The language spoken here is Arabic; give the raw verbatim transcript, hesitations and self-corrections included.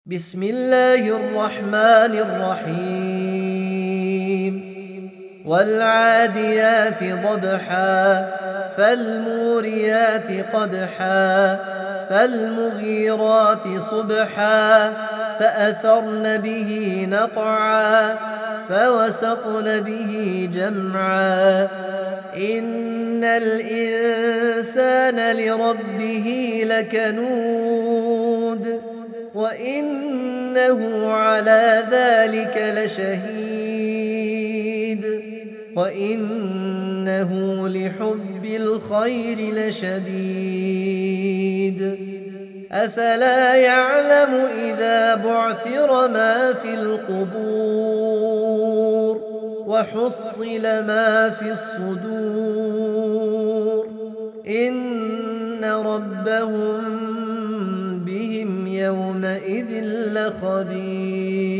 بسم الله الرحمن الرحيم والعاديات ضبحا فالموريات قدحا فالمغيرات صبحا فأثرن به نقعا فوسطن به جمعا إن الإنسان لربه لكنود وإنه على ذلك لشهيد وإنه لحب الخير لشديد أفلا يعلم إذا بعثر ما في القبور وحصل ما في الصدور إن ربهم بهم يومئذ لخبير.